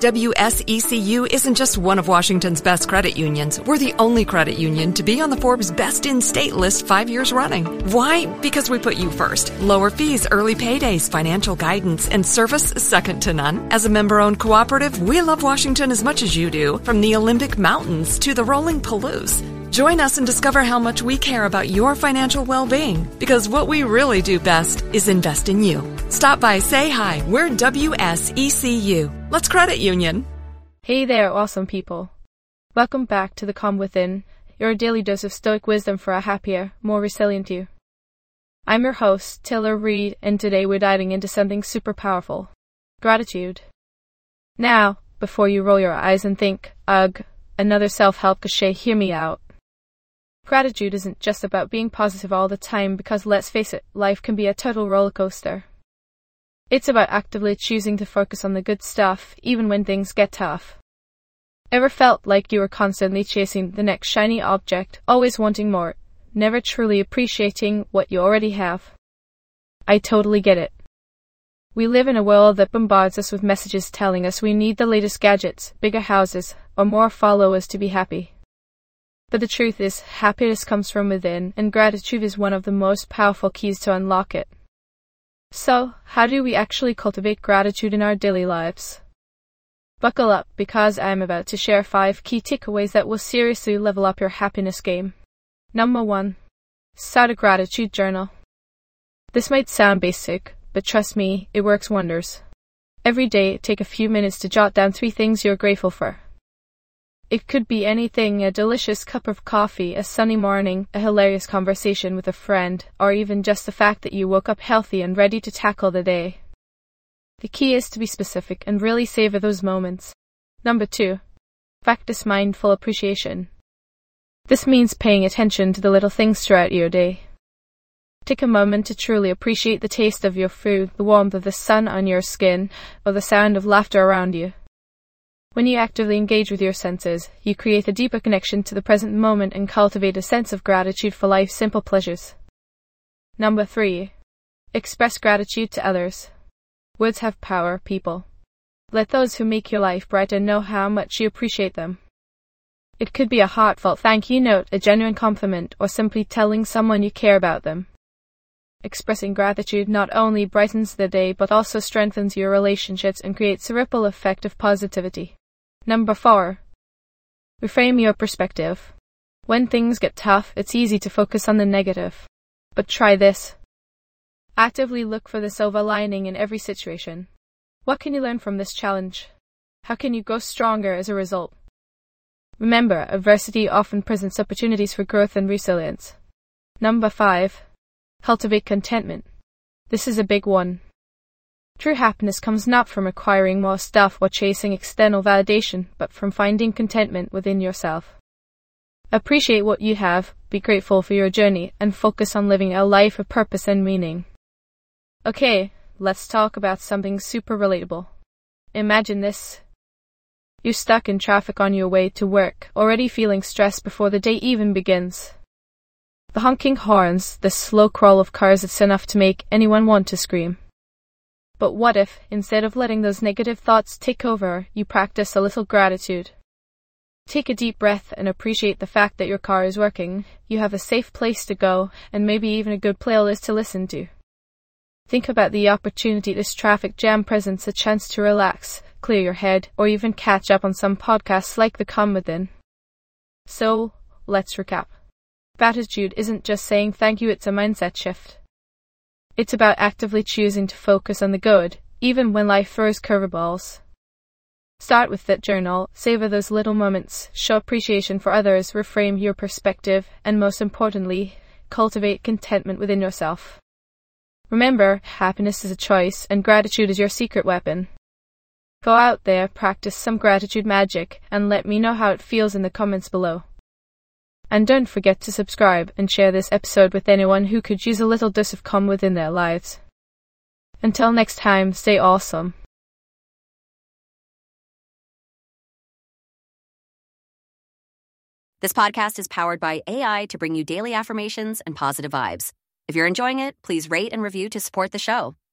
WSECU isn't just one of Washington's best credit unions. We're the only credit union to be on the Forbes Best in State list 5 years running. Why? Because we put you first. Lower fees, early paydays, financial guidance, and service second to none. As a member-owned cooperative, we love Washington as much as you do, from the Olympic Mountains to the rolling Palouse. Join us and discover how much we care about your financial well-being, because what we really do best is invest in you. Stop by, say hi. We're WSECU. Let's credit union. Hey there, awesome people. Welcome back to the Calm Within, your daily dose of stoic wisdom for a happier, more resilient you. I'm your host, Taylor Reed, and today we're diving into something super powerful: gratitude. Now, before you roll your eyes and think, ugh, another self-help cliche, hear me out. Gratitude isn't just about being positive all the time, because let's face it, life can be a total roller coaster. It's about actively choosing to focus on the good stuff, even when things get tough. Ever felt like you were constantly chasing the next shiny object, always wanting more, never truly appreciating what you already have? I totally get it. We live in a world that bombards us with messages telling us we need the latest gadgets, bigger houses, or more followers to be happy. But the truth is, happiness comes from within, and gratitude is one of the most powerful keys to unlock it. So, how do we actually cultivate gratitude in our daily lives? Buckle up, because I'm about to share 5 key takeaways that will seriously level up your happiness game. Number 1. Start a gratitude journal. This might sound basic, but trust me, it works wonders. Every day, take a few minutes to jot down 3 things you're grateful for. It could be anything: a delicious cup of coffee, a sunny morning, a hilarious conversation with a friend, or even just the fact that you woke up healthy and ready to tackle the day. The key is to be specific and really savor those moments. Number 2. Practice mindful appreciation. This means paying attention to the little things throughout your day. Take a moment to truly appreciate the taste of your food, the warmth of the sun on your skin, or the sound of laughter around you. When you actively engage with your senses, you create a deeper connection to the present moment and cultivate a sense of gratitude for life's simple pleasures. Number 3. Express gratitude to others. Words have power, people. Let those who make your life brighter know how much you appreciate them. It could be a heartfelt thank you note, a genuine compliment, or simply telling someone you care about them. Expressing gratitude not only brightens the day, but also strengthens your relationships and creates a ripple effect of positivity. Number 4. Reframe your perspective. When things get tough, it's easy to focus on the negative. But try this. Actively look for the silver lining in every situation. What can you learn from this challenge? How can you grow stronger as a result? Remember, adversity often presents opportunities for growth and resilience. Number 5. Cultivate contentment. This is a big one. True happiness comes not from acquiring more stuff or chasing external validation, but from finding contentment within yourself. Appreciate what you have, be grateful for your journey, and focus on living a life of purpose and meaning. Okay, let's talk about something super relatable. Imagine this. You're stuck in traffic on your way to work, already feeling stressed before the day even begins. The honking horns, the slow crawl of cars, it's enough to make anyone want to scream. But what if, instead of letting those negative thoughts take over, you practice a little gratitude? Take a deep breath and appreciate the fact that your car is working, you have a safe place to go, and maybe even a good playlist to listen to. Think about the opportunity this traffic jam presents: a chance to relax, clear your head, or even catch up on some podcasts like The Calm Within. So, let's recap. Gratitude isn't just saying thank you, it's a mindset shift. It's about actively choosing to focus on the good, even when life throws curveballs. Start with that journal, savor those little moments, show appreciation for others, reframe your perspective, and most importantly, cultivate contentment within yourself. Remember, happiness is a choice, and gratitude is your secret weapon. Go out there, practice some gratitude magic, and let me know how it feels in the comments below. And don't forget to subscribe and share this episode with anyone who could use a little dose of calm within their lives. Until next time, stay awesome. This podcast is powered by AI to bring you daily affirmations and positive vibes. If you're enjoying it, please rate and review to support the show.